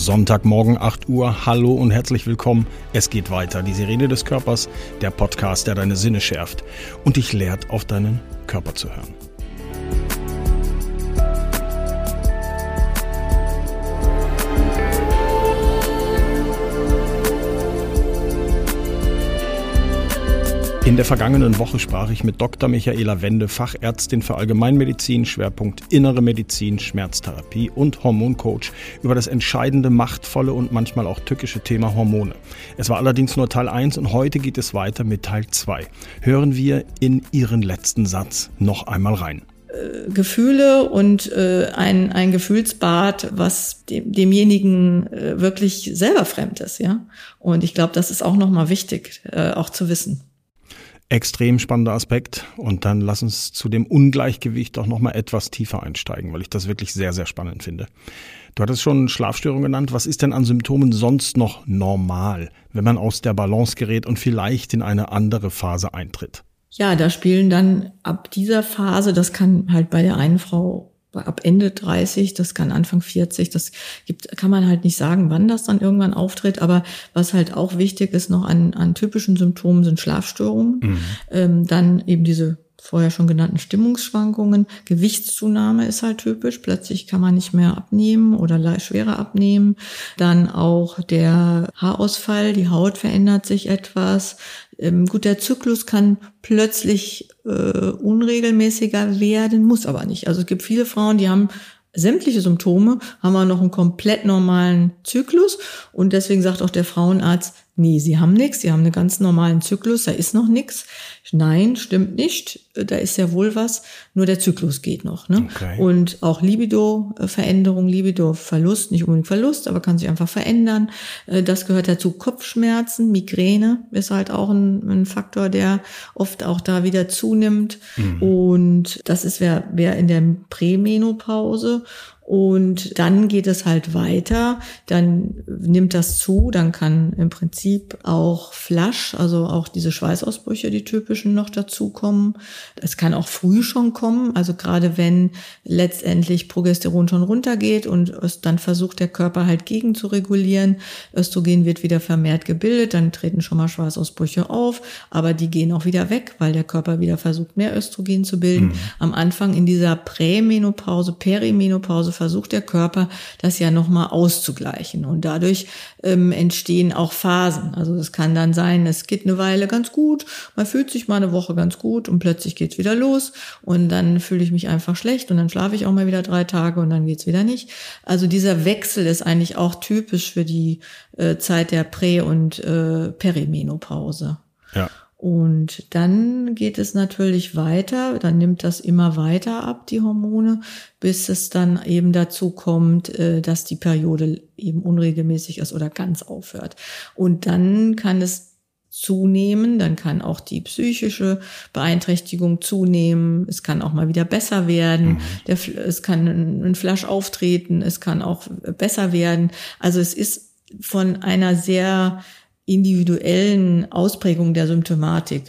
Sonntagmorgen 8 Uhr. Hallo und herzlich willkommen. Es geht weiter. Die Sirene des Körpers, der Podcast, der deine Sinne schärft und dich lehrt, auf deinen Körper zu hören. In der vergangenen Woche sprach ich mit Dr. Michaela Wende, Fachärztin für Allgemeinmedizin, Schwerpunkt Innere Medizin, Schmerztherapie und Hormoncoach, über das entscheidende, machtvolle und manchmal auch tückische Thema Hormone. Es war allerdings nur Teil 1 und heute geht es weiter mit Teil 2. Hören wir in ihren letzten Satz noch einmal rein. Gefühle und ein Gefühlsbad, was demjenigen wirklich selber fremd ist, ja. Und ich glaube, das ist auch nochmal wichtig, auch zu wissen. Extrem spannender Aspekt, und dann lass uns zu dem Ungleichgewicht auch nochmal etwas tiefer einsteigen, weil ich das wirklich sehr, sehr spannend finde. Du hattest schon Schlafstörungen genannt. Was ist denn an Symptomen sonst noch normal, wenn man aus der Balance gerät und vielleicht in eine andere Phase eintritt? Ja, da spielen dann ab dieser Phase, das kann halt bei der einen Frau ab Ende 30, das kann Anfang 40, kann man halt nicht sagen, wann das dann irgendwann auftritt, aber was halt auch wichtig ist noch an typischen Symptomen sind Schlafstörungen, dann eben diese vorher schon genannten Stimmungsschwankungen, Gewichtszunahme ist halt typisch, plötzlich kann man nicht mehr abnehmen oder schwerer abnehmen, dann auch der Haarausfall, die Haut verändert sich etwas. Gut, der Zyklus kann plötzlich unregelmäßiger werden, muss aber nicht. Also es gibt viele Frauen, die haben sämtliche Symptome, haben aber noch einen komplett normalen Zyklus, und deswegen sagt auch der Frauenarzt, nee, sie haben nichts, sie haben einen ganz normalen Zyklus, da ist noch nichts. Nein, stimmt nicht, da ist ja wohl was, nur der Zyklus geht noch. Ne? Okay. Und auch Libido-Veränderung, Libido-Verlust, nicht unbedingt Verlust, aber kann sich einfach verändern. Das gehört dazu. Kopfschmerzen, Migräne ist halt auch ein Faktor, der oft auch da wieder zunimmt. Und das ist wer in der Prämenopause. Und dann geht es halt weiter, dann nimmt das zu, dann kann im Prinzip auch Flash, also auch diese Schweißausbrüche, die typischen, noch dazukommen. Es kann auch früh schon kommen, also gerade wenn letztendlich Progesteron schon runtergeht und es dann versucht der Körper halt gegen zu regulieren. Östrogen wird wieder vermehrt gebildet, dann treten schon mal Schweißausbrüche auf, aber die gehen auch wieder weg, weil der Körper wieder versucht, mehr Östrogen zu bilden. Am Anfang in dieser Prämenopause, Perimenopause versucht der Körper, das ja nochmal auszugleichen. Und dadurch entstehen auch Phasen. Also es kann dann sein, es geht eine Weile ganz gut, man fühlt sich mal eine Woche ganz gut und plötzlich geht's wieder los und dann fühle ich mich einfach schlecht und dann schlafe ich auch mal wieder 3 Tage und dann geht's wieder nicht. Also dieser Wechsel ist eigentlich auch typisch für die Zeit der Prä- und Perimenopause. Ja. Und dann geht es natürlich weiter, dann nimmt das immer weiter ab, die Hormone, bis es dann eben dazu kommt, dass die Periode eben unregelmäßig ist oder ganz aufhört. Und dann kann es zunehmen, dann kann auch die psychische Beeinträchtigung zunehmen, es kann auch mal wieder besser werden, es kann ein Flash auftreten, es kann auch besser werden. Also es ist von einer sehr individuellen Ausprägung der Symptomatik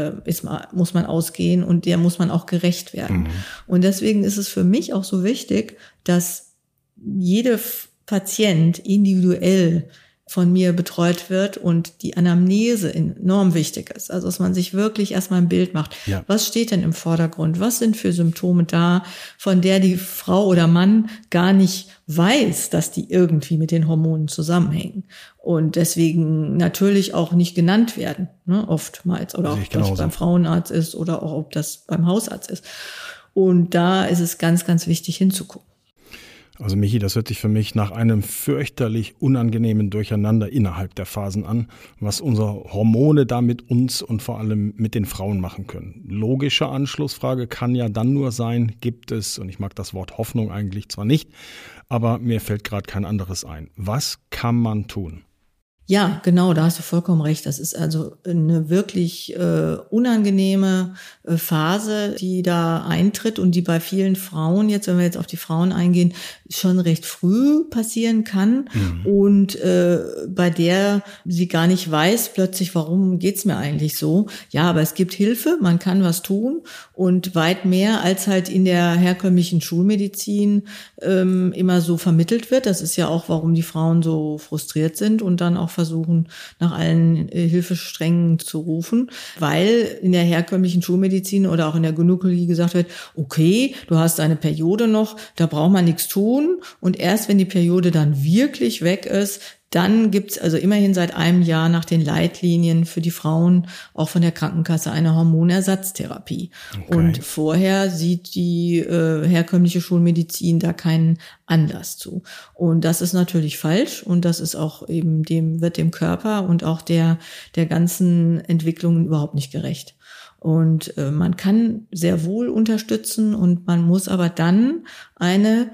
muss man ausgehen, und der muss man auch gerecht werden. Und deswegen ist es für mich auch so wichtig, dass jede Patient individuell von mir betreut wird und die Anamnese enorm wichtig ist. Also dass man sich wirklich erstmal ein Bild macht. Ja. Was steht denn im Vordergrund? Was sind für Symptome da, von der die Frau oder Mann gar nicht weiß, dass die irgendwie mit den Hormonen zusammenhängen und deswegen natürlich auch nicht genannt werden, ne, oftmals. Oder ob das beim Frauenarzt ist oder auch ob das beim Hausarzt ist. Und da ist es ganz, ganz wichtig hinzugucken. Also Michi, das hört sich für mich nach einem fürchterlich unangenehmen Durcheinander innerhalb der Phasen an, was unsere Hormone da mit uns und vor allem mit den Frauen machen können. Logische Anschlussfrage kann ja dann nur sein, gibt es, und ich mag das Wort Hoffnung eigentlich zwar nicht, aber mir fällt gerade kein anderes ein. Was kann man tun? Ja, genau, da hast du vollkommen recht. Das ist also eine wirklich unangenehme Phase, die da eintritt und die bei vielen Frauen, jetzt wenn wir jetzt auf die Frauen eingehen, schon recht früh passieren kann und bei der sie gar nicht weiß plötzlich, warum geht's mir eigentlich so. Ja, aber es gibt Hilfe, man kann was tun und weit mehr als halt in der herkömmlichen Schulmedizin immer so vermittelt wird. Das ist ja auch, warum die Frauen so frustriert sind und dann auch versuchen, nach allen Hilfesträngen zu rufen, weil in der herkömmlichen Schulmedizin oder auch in der Gynäkologie gesagt wird, okay, du hast eine Periode noch, da braucht man nichts tun und erst wenn die Periode dann wirklich weg ist, dann gibt's also immerhin seit einem Jahr nach den Leitlinien für die Frauen auch von der Krankenkasse eine Hormonersatztherapie. Okay. Und vorher sieht die herkömmliche Schulmedizin da keinen Anlass zu. Und das ist natürlich falsch und das ist auch eben wird dem Körper und auch der ganzen Entwicklung überhaupt nicht gerecht. Und man kann sehr wohl unterstützen und man muss aber dann eine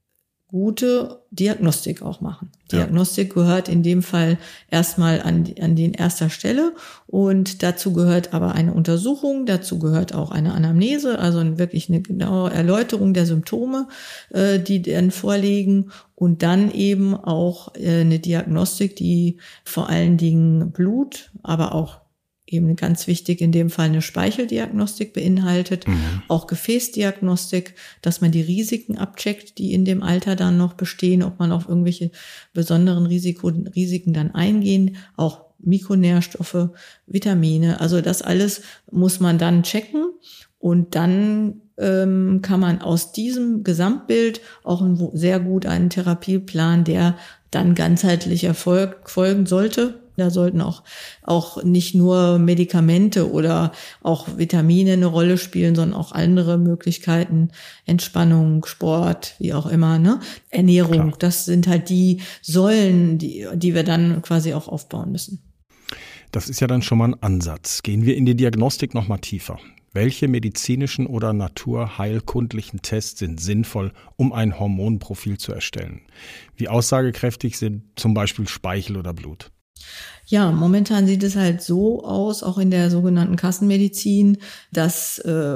gute Diagnostik auch machen. Diagnostik gehört in dem Fall erstmal an den erster Stelle und dazu gehört aber eine Untersuchung, dazu gehört auch eine Anamnese, also wirklich eine genaue Erläuterung der Symptome, die dann vorliegen und dann eben auch eine Diagnostik, die vor allen Dingen Blut, aber auch eben ganz wichtig in dem Fall eine Speicheldiagnostik beinhaltet, auch Gefäßdiagnostik, dass man die Risiken abcheckt, die in dem Alter dann noch bestehen, ob man auf irgendwelche besonderen Risiken dann eingehen, auch Mikronährstoffe, Vitamine, also das alles muss man dann checken und dann kann man aus diesem Gesamtbild auch sehr gut einen Therapieplan, der dann ganzheitlich folgen sollte. Da sollten auch nicht nur Medikamente oder auch Vitamine eine Rolle spielen, sondern auch andere Möglichkeiten, Entspannung, Sport, wie auch immer, ne? Ernährung. Klar. Das sind halt die Säulen, die wir dann quasi auch aufbauen müssen. Das ist ja dann schon mal ein Ansatz. Gehen wir in die Diagnostik noch mal tiefer. Welche medizinischen oder naturheilkundlichen Tests sind sinnvoll, um ein Hormonprofil zu erstellen? Wie aussagekräftig sind zum Beispiel Speichel oder Blut? Ja, momentan sieht es halt so aus, auch in der sogenannten Kassenmedizin, dass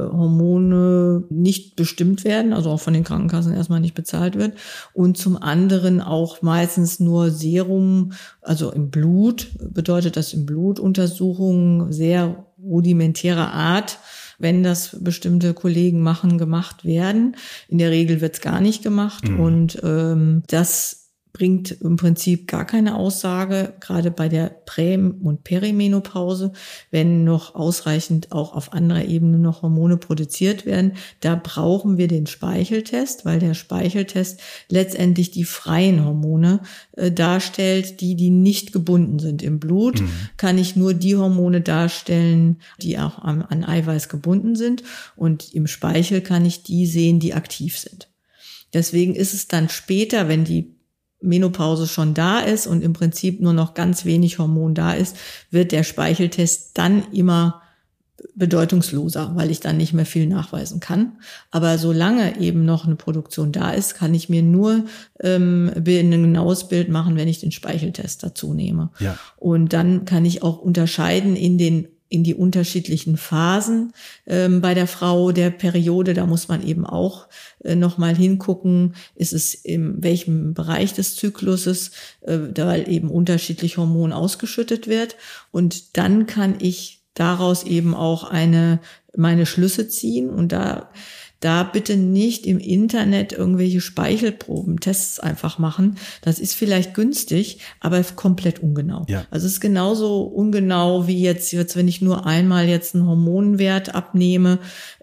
Hormone nicht bestimmt werden, also auch von den Krankenkassen erstmal nicht bezahlt wird und zum anderen auch meistens nur Serum, also im Blut, bedeutet das im Blut Untersuchungen sehr rudimentärer Art, wenn das bestimmte Kollegen gemacht werden. In der Regel wird es gar nicht gemacht und das bringt im Prinzip gar keine Aussage, gerade bei der Prä- und Perimenopause, wenn noch ausreichend auch auf anderer Ebene noch Hormone produziert werden. Da brauchen wir den Speicheltest, weil der Speicheltest letztendlich die freien Hormone darstellt, die nicht gebunden sind. Im Blut kann ich nur die Hormone darstellen, die auch an Eiweiß gebunden sind und im Speichel kann ich die sehen, die aktiv sind. Deswegen ist es dann später, wenn die Menopause schon da ist und im Prinzip nur noch ganz wenig Hormon da ist, wird der Speicheltest dann immer bedeutungsloser, weil ich dann nicht mehr viel nachweisen kann. Aber solange eben noch eine Produktion da ist, kann ich mir nur ein genaues Bild machen, wenn ich den Speicheltest dazu nehme. Ja. Und dann kann ich auch unterscheiden in die unterschiedlichen Phasen bei der Frau der Periode. Da muss man eben auch noch mal hingucken, ist es in welchem Bereich des Zykluses, weil eben unterschiedlich Hormon ausgeschüttet wird. Und dann kann ich daraus eben auch meine Schlüsse ziehen und da bitte nicht im Internet irgendwelche Speichelprobentests einfach machen. Das ist vielleicht günstig, aber komplett ungenau. Ja. Also es ist genauso ungenau wie jetzt, wenn ich nur einmal jetzt einen Hormonwert abnehme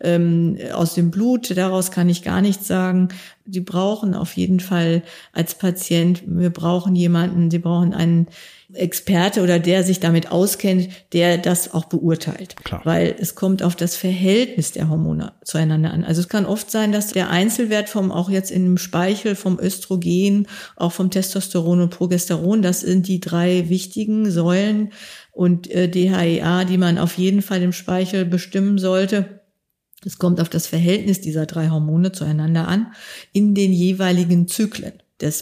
aus dem Blut. Daraus kann ich gar nichts sagen. Die brauchen auf jeden Fall als Patient, Sie brauchen einen Experte oder der sich damit auskennt, der das auch beurteilt. Klar. Weil es kommt auf das Verhältnis der Hormone zueinander an. Also es kann oft sein, dass der Einzelwert auch jetzt in dem Speichel vom Östrogen, auch vom Testosteron und Progesteron, das sind die 3 wichtigen Säulen und DHEA, die man auf jeden Fall im Speichel bestimmen sollte. Es kommt auf das Verhältnis dieser 3 Hormone zueinander an in den jeweiligen Zyklen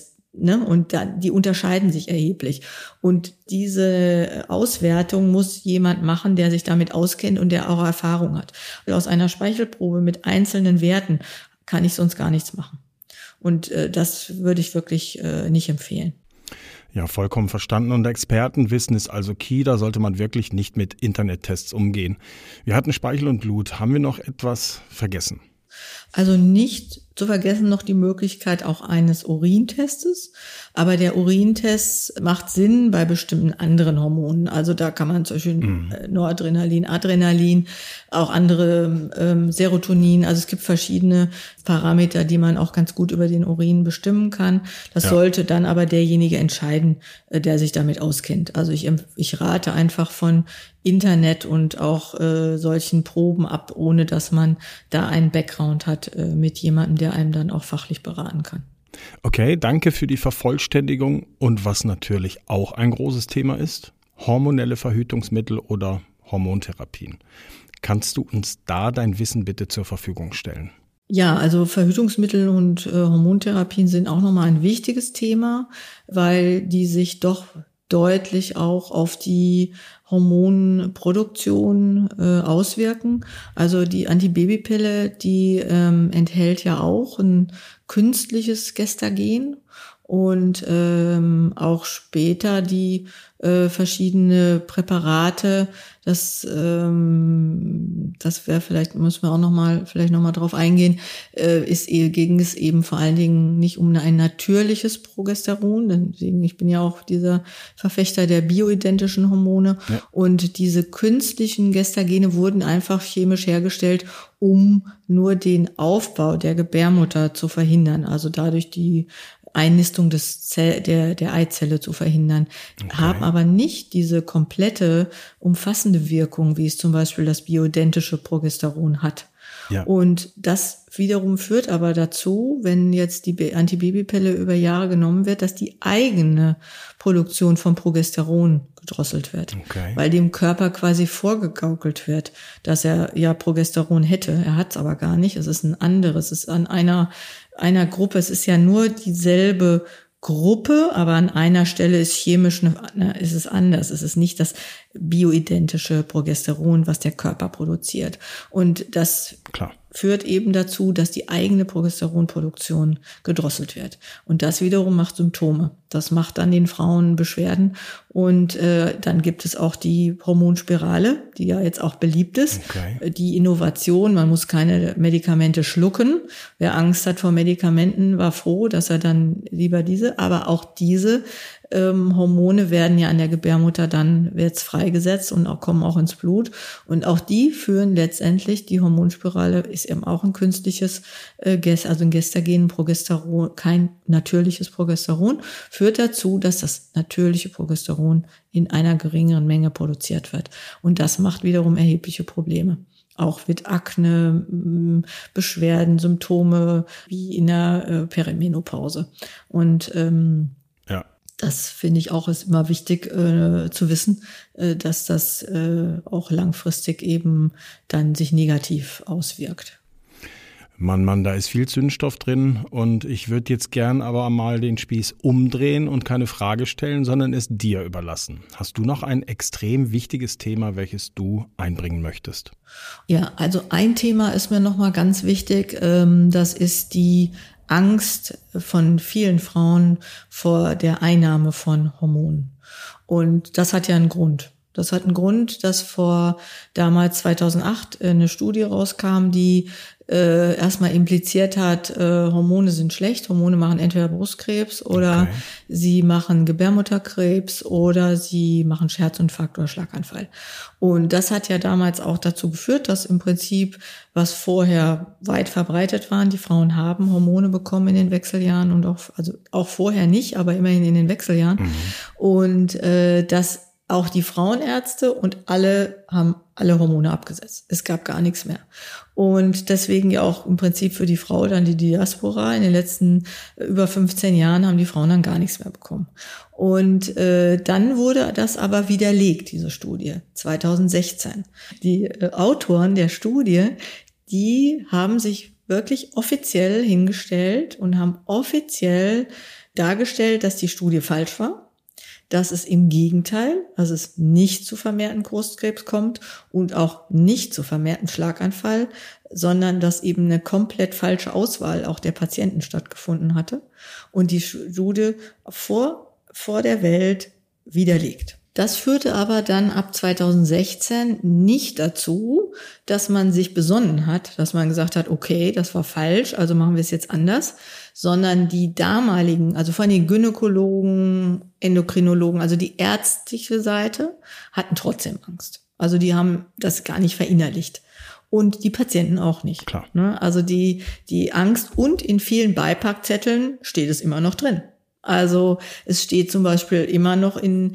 und die unterscheiden sich erheblich. Und diese Auswertung muss jemand machen, der sich damit auskennt und der auch Erfahrung hat. Und aus einer Speichelprobe mit einzelnen Werten kann ich sonst gar nichts machen. Und das würde ich wirklich nicht empfehlen. Ja, vollkommen verstanden. Und Expertenwissen ist also key. Da sollte man wirklich nicht mit Internettests umgehen. Wir hatten Speichel und Blut. Haben wir noch etwas vergessen? Also nicht zu vergessen noch die Möglichkeit auch eines Urintestes. Aber der Urintest macht Sinn bei bestimmten anderen Hormonen. Also da kann man zum Beispiel Noradrenalin, Adrenalin, auch andere Serotonin. Also es gibt verschiedene Parameter, die man auch ganz gut über den Urin bestimmen kann. Das sollte dann aber derjenige entscheiden, der sich damit auskennt. Also ich rate einfach von Internet und auch solchen Proben ab, ohne dass man da einen Background hat mit jemandem, der einem dann auch fachlich beraten kann. Okay, danke für die Vervollständigung. Und was natürlich auch ein großes Thema ist, hormonelle Verhütungsmittel oder Hormontherapien. Kannst du uns da dein Wissen bitte zur Verfügung stellen? Ja, also Verhütungsmittel und Hormontherapien sind auch nochmal ein wichtiges Thema, weil die sich doch deutlich auch auf die Hormonproduktion auswirken. Also die Antibabypille, die enthält ja auch ein künstliches Gestagen und auch später die verschiedene Präparate. Das wäre vielleicht, müssen wir auch noch mal drauf eingehen, ging es eben vor allen Dingen nicht um ein natürliches Progesteron, deswegen, ich bin ja auch dieser Verfechter der bioidentischen Hormone, und diese künstlichen Gestagene wurden einfach chemisch hergestellt, um nur den Aufbau der Gebärmutter zu verhindern, also dadurch die Einnistung der Eizelle zu verhindern, haben aber nicht diese komplette, umfassende Wirkung, wie es zum Beispiel das bioidentische Progesteron hat. Ja. Und das wiederum führt aber dazu, wenn jetzt die Antibabypille über Jahre genommen wird, dass die eigene Produktion von Progesteron gedrosselt wird, weil dem Körper quasi vorgegaukelt wird, dass er ja Progesteron hätte. Er hat es aber gar nicht. Es ist ein anderes. Es ist an einer Gruppe. Es ist ja nur dieselbe Gruppe, aber an einer Stelle ist chemisch, ist es anders. Es ist nicht das bioidentische Progesteron, was der Körper produziert. Und das führt eben dazu, dass die eigene Progesteronproduktion gedrosselt wird. Und das wiederum macht Symptome. Das macht dann den Frauen Beschwerden. Und dann gibt es auch die Hormonspirale, die ja jetzt auch beliebt ist. Die Innovation, man muss keine Medikamente schlucken. Wer Angst hat vor Medikamenten, war froh, dass er dann lieber diese. Aber auch diese Hormone werden ja an der Gebärmutter, dann wird's freigesetzt und kommen auch ins Blut. Und auch die führen letztendlich, die Hormonspirale ist eben auch ein künstliches, also ein Gestagen, Progesteron, kein natürliches Progesteron, führt dazu, dass das natürliche Progesteron in einer geringeren Menge produziert wird. Und das macht wiederum erhebliche Probleme. Auch mit Akne, Beschwerden, Symptome wie in der Perimenopause. Und das finde ich auch ist immer wichtig zu wissen, dass das auch langfristig eben dann sich negativ auswirkt. Mann, da ist viel Zündstoff drin und ich würde jetzt gern aber mal den Spieß umdrehen und keine Frage stellen, sondern es dir überlassen. Hast du noch ein extrem wichtiges Thema, welches du einbringen möchtest? Ja, also ein Thema ist mir nochmal ganz wichtig, das ist die Angst von vielen Frauen vor der Einnahme von Hormonen. Und das hat ja einen Grund. Das hat einen Grund, dass damals 2008 eine Studie rauskam, die erstmal impliziert hat, Hormone sind schlecht, Hormone machen entweder Brustkrebs oder sie machen Gebärmutterkrebs oder sie machen Herzinfarkt oder Schlaganfall. Und das hat ja damals auch dazu geführt, dass im Prinzip, was vorher weit verbreitet waren, die Frauen haben Hormone bekommen in den Wechseljahren und auch vorher nicht, aber immerhin in den Wechseljahren. Und dass auch die Frauenärzte und alle haben alle Hormone abgesetzt. Es gab gar nichts mehr. Und deswegen ja auch im Prinzip für die Frau dann die Diaspora. In den letzten über 15 Jahren haben die Frauen dann gar nichts mehr bekommen. Und dann wurde das aber widerlegt, diese Studie, 2016. Die Autoren der Studie, die haben sich wirklich offiziell hingestellt und haben offiziell dargestellt, dass die Studie falsch war. Dass es im Gegenteil, also es nicht zu vermehrten Brustkrebs kommt und auch nicht zu vermehrten Schlaganfall, sondern dass eben eine komplett falsche Auswahl auch der Patienten stattgefunden hatte und die Studie vor der Welt widerlegt. Das führte aber dann ab 2016 nicht dazu, dass man sich besonnen hat, dass man gesagt hat, okay, das war falsch, also machen wir es jetzt anders, sondern die damaligen, also vor allem die Gynäkologen, Endokrinologen, also die ärztliche Seite, hatten trotzdem Angst. Also die haben das gar nicht verinnerlicht. Und die Patienten auch nicht. Klar. Also die Angst, und in vielen Beipackzetteln steht es immer noch drin. Also es steht zum Beispiel immer noch auch in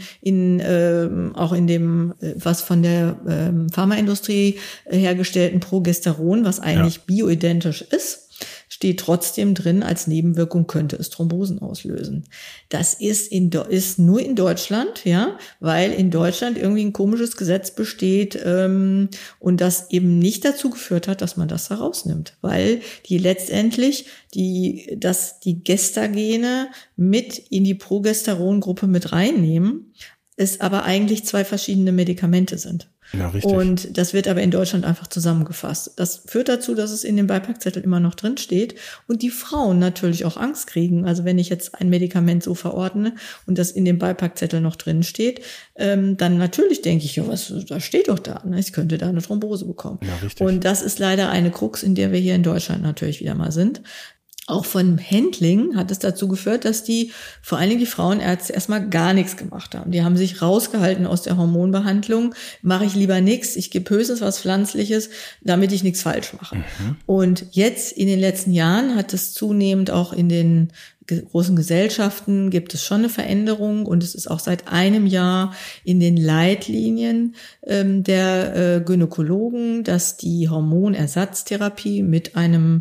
dem, was von der Pharmaindustrie hergestellten Progesteron, was eigentlich bioidentisch ist, steht trotzdem drin, als Nebenwirkung könnte es Thrombosen auslösen. Das ist nur in Deutschland, ja, weil in Deutschland irgendwie ein komisches Gesetz besteht und das eben nicht dazu geführt hat, dass man das herausnimmt, weil die letztendlich die Gestagene mit in die Progesterongruppe mit reinnehmen, es aber eigentlich 2 verschiedene Medikamente sind. Ja, richtig. Und das wird aber in Deutschland einfach zusammengefasst. Das führt dazu, dass es in dem Beipackzettel immer noch drin steht und die Frauen natürlich auch Angst kriegen. Also wenn ich jetzt ein Medikament so verordne und das in dem Beipackzettel noch drin steht, dann natürlich denke ich, ja, da steht doch da, ne? Ich könnte da eine Thrombose bekommen. Ja, richtig. Und das ist leider eine Krux, in der wir hier in Deutschland natürlich wieder mal sind. Auch von Handling hat es dazu geführt, dass vor allen Dingen die Frauenärzte erstmal gar nichts gemacht haben. Die haben sich rausgehalten aus der Hormonbehandlung. Mache ich lieber nichts. Ich gebe höchstens was Pflanzliches, damit ich nichts falsch mache. Und jetzt in den letzten Jahren hat es zunehmend auch in den großen Gesellschaften gibt es schon eine Veränderung und es ist auch seit einem Jahr in den Leitlinien der Gynäkologen, dass die Hormonersatztherapie mit einem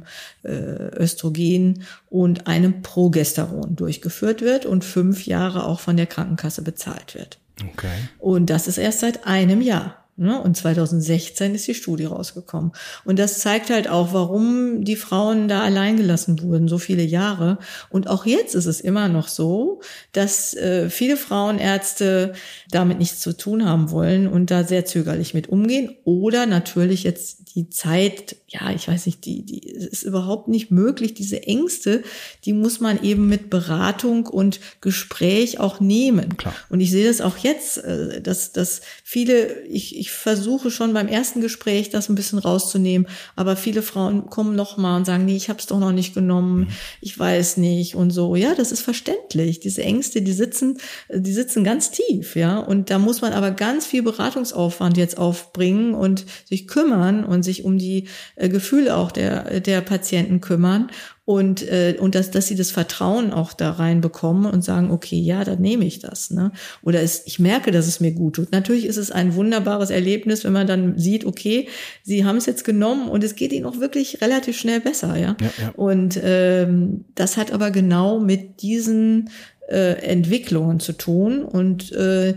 Östrogen und einem Progesteron durchgeführt wird und 5 Jahre auch von der Krankenkasse bezahlt wird. Okay. Und das ist erst seit einem Jahr. Und 2016 ist die Studie rausgekommen. Und das zeigt halt auch, warum die Frauen da allein gelassen wurden, so viele Jahre. Und auch jetzt ist es immer noch so, dass viele Frauenärzte damit nichts zu tun haben wollen und da sehr zögerlich mit umgehen. Oder natürlich jetzt die Zeit, ja, ich weiß nicht, die ist überhaupt nicht möglich. Diese Ängste, die muss man eben mit Beratung und Gespräch auch nehmen. Klar. Und ich sehe das auch jetzt, dass viele, ich versuche schon beim ersten Gespräch das ein bisschen rauszunehmen, aber viele Frauen kommen noch mal und sagen, nee, ich habe es doch noch nicht genommen, ich weiß nicht und so. Ja, das ist verständlich. Diese Ängste, die sitzen ganz tief, ja. Und da muss man aber ganz viel Beratungsaufwand jetzt aufbringen und sich kümmern und sich um die Gefühle auch der Patienten kümmern. Und dass sie das Vertrauen auch da reinbekommen und sagen, okay, ja, dann nehme ich das, ne? Oder ich merke, dass es mir gut tut. Natürlich ist es ein wunderbares Erlebnis, wenn man dann sieht, okay, sie haben es jetzt genommen und es geht ihnen auch wirklich relativ schnell besser, ja. Ja. Und das hat aber genau mit diesen Entwicklungen zu tun und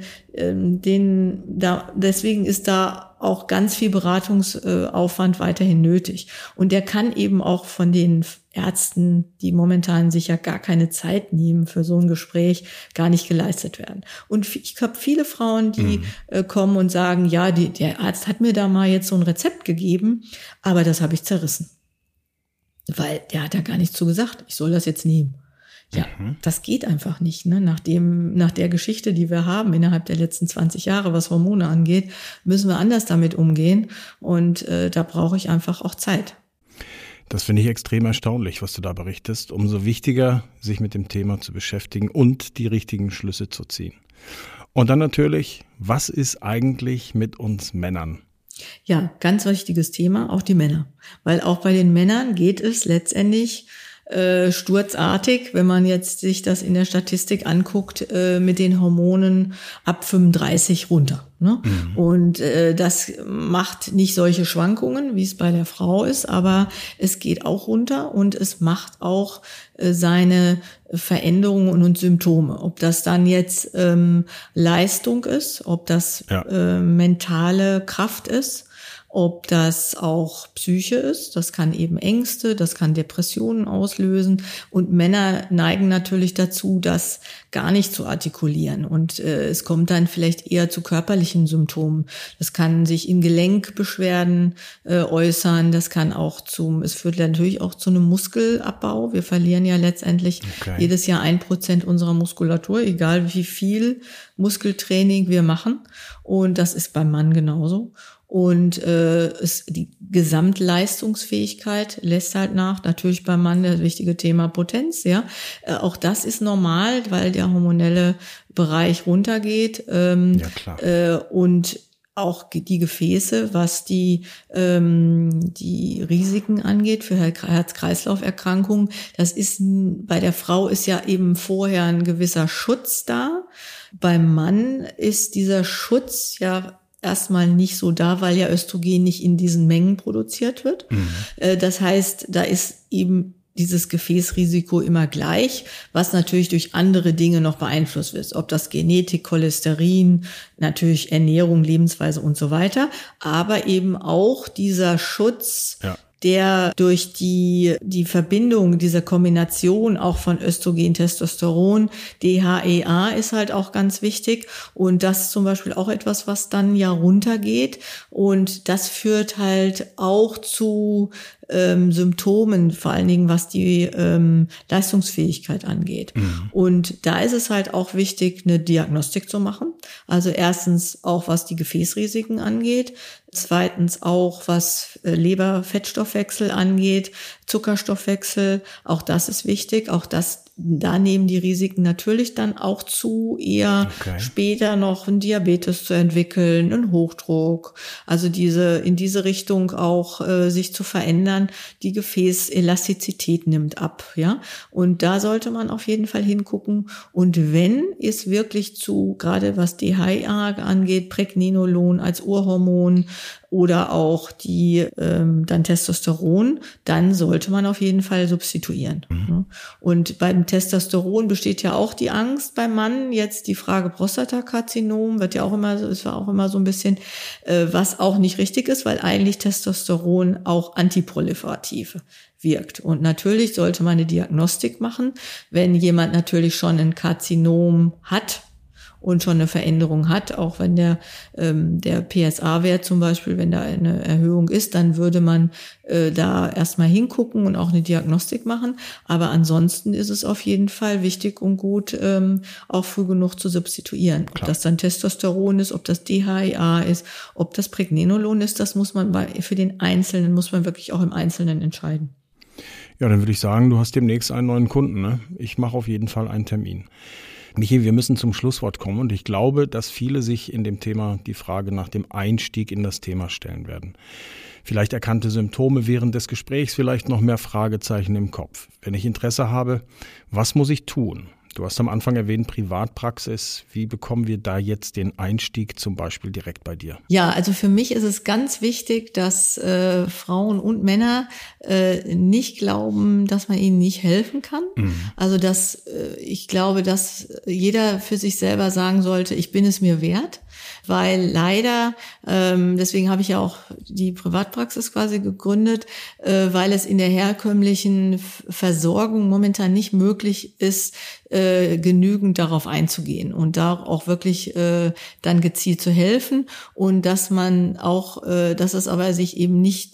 deswegen ist da auch ganz viel Beratungsaufwand weiterhin nötig. Und der kann eben auch von den Ärzten, die momentan sich ja gar keine Zeit nehmen für so ein Gespräch, gar nicht geleistet werden. Und ich habe viele Frauen, die kommen und sagen, ja, der Arzt hat mir da mal jetzt so ein Rezept gegeben, aber das habe ich zerrissen. Weil der hat da gar nichts zu gesagt, ich soll das jetzt nehmen. Ja, das geht einfach nicht, ne? Nach der Geschichte, die wir haben innerhalb der letzten 20 Jahre, was Hormone angeht, müssen wir anders damit umgehen. Und da brauche ich einfach auch Zeit. Das finde ich extrem erstaunlich, was du da berichtest. Umso wichtiger, sich mit dem Thema zu beschäftigen und die richtigen Schlüsse zu ziehen. Und dann natürlich, was ist eigentlich mit uns Männern? Ja, ganz wichtiges Thema, auch die Männer. Weil auch bei den Männern geht es letztendlich sturzartig, wenn man jetzt sich das in der Statistik anguckt, mit den Hormonen ab 35 runter. Ne? Und das macht nicht solche Schwankungen, wie es bei der Frau ist, aber es geht auch runter und es macht auch seine Veränderungen und Symptome. Ob das dann jetzt Leistung ist, ob das mentale Kraft ist, ob das auch Psyche ist. Das kann eben Ängste, das kann Depressionen auslösen. Und Männer neigen natürlich dazu, das gar nicht zu artikulieren. Und es kommt dann vielleicht eher zu körperlichen Symptomen. Das kann sich in Gelenkbeschwerden äußern. Das kann auch es führt natürlich auch zu einem Muskelabbau. Wir verlieren ja letztendlich jedes Jahr 1% unserer Muskulatur, egal wie viel Muskeltraining wir machen. Und das ist beim Mann genauso. Und die Gesamtleistungsfähigkeit lässt halt nach. Natürlich beim Mann das wichtige Thema Potenz, ja. Auch das ist normal, weil der hormonelle Bereich runtergeht. Ja, klar. Und auch die Gefäße, was die Risiken angeht für Herz-Kreislauf-Erkrankungen. Das ist, bei der Frau ist ja eben vorher ein gewisser Schutz da. Beim Mann ist dieser Schutz ja erstmal nicht so da, weil ja Östrogen nicht in diesen Mengen produziert wird. Das heißt, da ist eben dieses Gefäßrisiko immer gleich, was natürlich durch andere Dinge noch beeinflusst wird. Ob das Genetik, Cholesterin, natürlich Ernährung, Lebensweise und so weiter. Aber eben auch dieser Schutz, der durch die Verbindung, diese Kombination auch von Östrogen, Testosteron, DHEA ist halt auch ganz wichtig. Und das ist zum Beispiel auch etwas, was dann ja runtergeht. Und das führt halt auch zu Symptomen, vor allen Dingen was die Leistungsfähigkeit angeht. Und da ist es halt auch wichtig, eine Diagnostik zu machen. Also erstens auch, was die Gefäßrisiken angeht. Zweitens auch, was Leber-Fettstoffwechsel angeht, Zuckerstoffwechsel. Auch das ist wichtig. Auch da nehmen die Risiken natürlich dann auch zu, eher später noch einen Diabetes zu entwickeln, einen Hochdruck. Also in diese Richtung auch sich zu verändern. Die Gefäßelastizität nimmt ab, ja. Und da sollte man auf jeden Fall hingucken. Und wenn es wirklich gerade was DHEA angeht, Pregnenolon als Urhormon oder auch dann Testosteron, dann sollte man auf jeden Fall substituieren. Und beim Testosteron besteht ja auch die Angst beim Mann. Jetzt die Frage Prostatakarzinom ist auch immer so ein bisschen, was auch nicht richtig ist, weil eigentlich Testosteron auch antiproliferativ wirkt. Und natürlich sollte man eine Diagnostik machen, wenn jemand natürlich schon ein Karzinom hat und schon eine Veränderung hat, auch wenn der PSA-Wert zum Beispiel, wenn da eine Erhöhung ist, dann würde man da erstmal hingucken und auch eine Diagnostik machen. Aber ansonsten ist es auf jeden Fall wichtig und gut, auch früh genug zu substituieren. Klar. Ob das dann Testosteron ist, ob das DHEA ist, ob das Pregnenolon ist, das muss man für den Einzelnen, muss man wirklich auch im Einzelnen entscheiden. Ja, dann würde ich sagen, du hast demnächst einen neuen Kunden, ne? Ich mache auf jeden Fall einen Termin. Michi, wir müssen zum Schlusswort kommen und ich glaube, dass viele sich in dem Thema die Frage nach dem Einstieg in das Thema stellen werden. Vielleicht erkannte Symptome während des Gesprächs, vielleicht noch mehr Fragezeichen im Kopf. Wenn ich Interesse habe, was muss ich tun? Du hast am Anfang erwähnt, Privatpraxis. Wie bekommen wir da jetzt den Einstieg zum Beispiel direkt bei dir? Ja, also für mich ist es ganz wichtig, dass Frauen und Männer nicht glauben, dass man ihnen nicht helfen kann. Also ich glaube, dass jeder für sich selber sagen sollte, ich bin es mir wert. Weil leider, deswegen habe ich ja auch die Privatpraxis quasi gegründet, weil es in der herkömmlichen Versorgung momentan nicht möglich ist, genügend darauf einzugehen und da auch wirklich dann gezielt zu helfen und dass man auch, dass es aber sich eben nicht,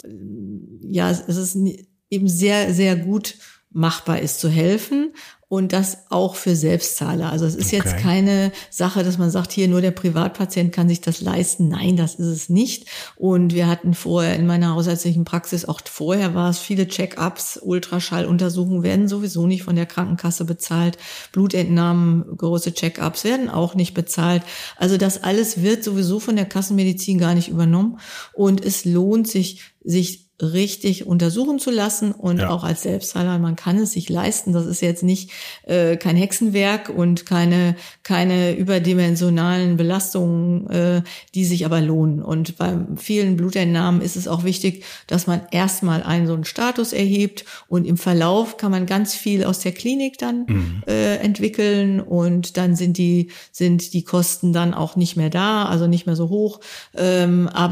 es ist eben sehr, sehr gut machbar ist zu helfen. Und das auch für Selbstzahler. Also es ist jetzt keine Sache, dass man sagt, hier nur der Privatpatient kann sich das leisten. Nein, das ist es nicht. Und wir hatten vorher in meiner hausärztlichen Praxis, auch vorher war es viele Check-ups, Ultraschalluntersuchungen werden sowieso nicht von der Krankenkasse bezahlt. Blutentnahmen, große Check-ups werden auch nicht bezahlt. Also das alles wird sowieso von der Kassenmedizin gar nicht übernommen. Und es lohnt sich richtig untersuchen zu lassen und auch als Selbstzahler, man kann es sich leisten. Das ist jetzt nicht kein Hexenwerk und keine überdimensionalen Belastungen, die sich aber lohnen. Und bei vielen Blutentnahmen ist es auch wichtig, dass man erstmal so einen Status erhebt und im Verlauf kann man ganz viel aus der Klinik dann entwickeln und dann sind die Kosten dann auch nicht mehr da, also nicht mehr so hoch. Aber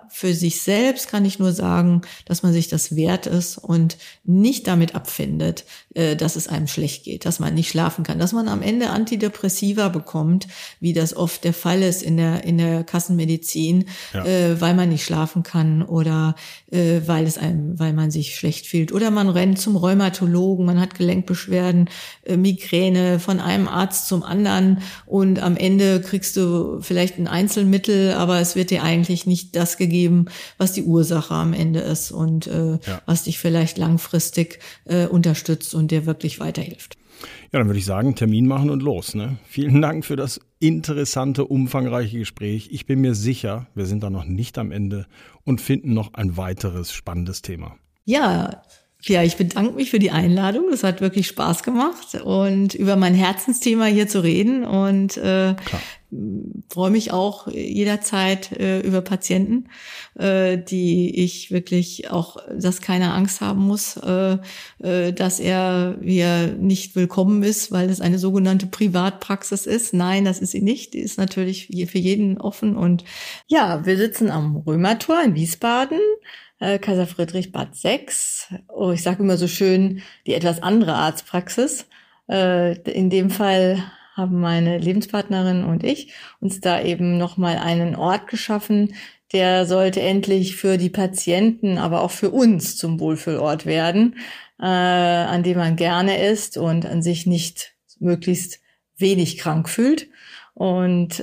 für sich selbst kann ich nur sagen, dass man sich das wert ist und nicht damit abfindet, dass es einem schlecht geht, dass man nicht schlafen kann, dass man am Ende Antidepressiva bekommt, wie das oft der Fall ist in der Kassenmedizin, weil man nicht schlafen kann oder weil man sich schlecht fühlt. Oder man rennt zum Rheumatologen, man hat Gelenkbeschwerden, Migräne von einem Arzt zum anderen und am Ende kriegst du vielleicht ein Einzelmittel, aber es wird dir eigentlich nicht das gegeben, was die Ursache am Ende ist und was dich vielleicht langfristig unterstützt und dir wirklich weiterhilft. Ja, dann würde ich sagen, Termin machen und los. Ne? Vielen Dank für das interessante, umfangreiche Gespräch. Ich bin mir sicher, wir sind da noch nicht am Ende und finden noch ein weiteres spannendes Thema. Ja, ich bedanke mich für die Einladung. Es hat wirklich Spaß gemacht und über mein Herzensthema hier zu reden und freue mich auch jederzeit über Patienten, die ich wirklich auch, dass keiner Angst haben muss, dass er hier nicht willkommen ist, weil es eine sogenannte Privatpraxis ist. Nein, das ist sie nicht. Die ist natürlich für jeden offen. Und ja, wir sitzen am Römertor in Wiesbaden. Kaiser Friedrich Bad 6. Oh, ich sage immer so schön, die etwas andere Arztpraxis. In dem Fall haben meine Lebenspartnerin und ich uns da eben nochmal einen Ort geschaffen, der sollte endlich für die Patienten, aber auch für uns zum Wohlfühlort werden, an dem man gerne ist und an sich nicht möglichst wenig krank fühlt und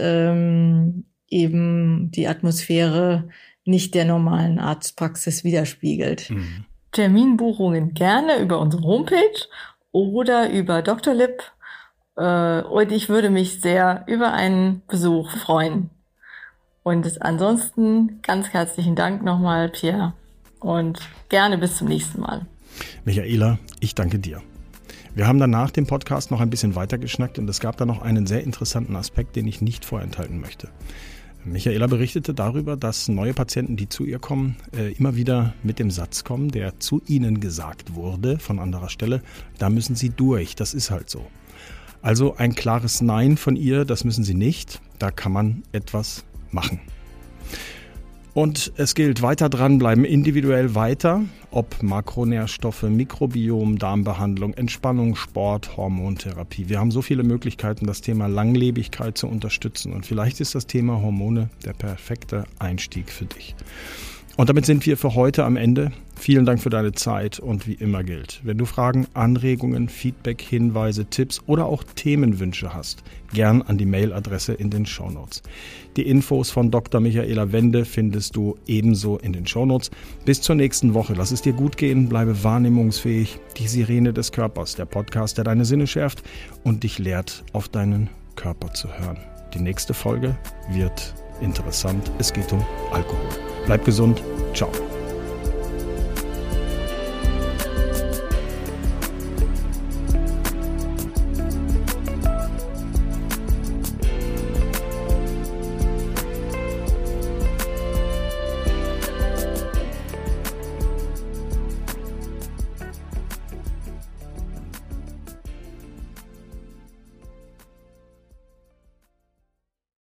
eben die Atmosphäre nicht der normalen Arztpraxis widerspiegelt. Mhm. Terminbuchungen gerne über unsere Homepage oder über Dr. Lipp. Und ich würde mich sehr über einen Besuch freuen. Und ansonsten ganz herzlichen Dank nochmal, Pierre. Und gerne bis zum nächsten Mal. Michaela, ich danke dir. Wir haben danach den Podcast noch ein bisschen weiter geschnackt und es gab da noch einen sehr interessanten Aspekt, den ich nicht vorenthalten möchte. Michaela berichtete darüber, dass neue Patienten, die zu ihr kommen, immer wieder mit dem Satz kommen, der zu ihnen gesagt wurde von anderer Stelle, da müssen sie durch, das ist halt so. Also ein klares Nein von ihr, das müssen sie nicht, da kann man etwas machen. Und es gilt weiter dranbleiben, individuell weiter, ob Makronährstoffe, Mikrobiom, Darmbehandlung, Entspannung, Sport, Hormontherapie. Wir haben so viele Möglichkeiten, das Thema Langlebigkeit zu unterstützen und vielleicht ist das Thema Hormone der perfekte Einstieg für dich. Und damit sind wir für heute am Ende. Vielen Dank für deine Zeit und wie immer gilt, wenn du Fragen, Anregungen, Feedback, Hinweise, Tipps oder auch Themenwünsche hast, gern an die Mailadresse in den Shownotes. Die Infos von Dr. Michaela Wende findest du ebenso in den Shownotes. Bis zur nächsten Woche. Lass es dir gut gehen, bleibe wahrnehmungsfähig. Die Sirene des Körpers, der Podcast, der deine Sinne schärft und dich lehrt, auf deinen Körper zu hören. Die nächste Folge wird interessant. Es geht um Alkohol. Bleib gesund. Ciao.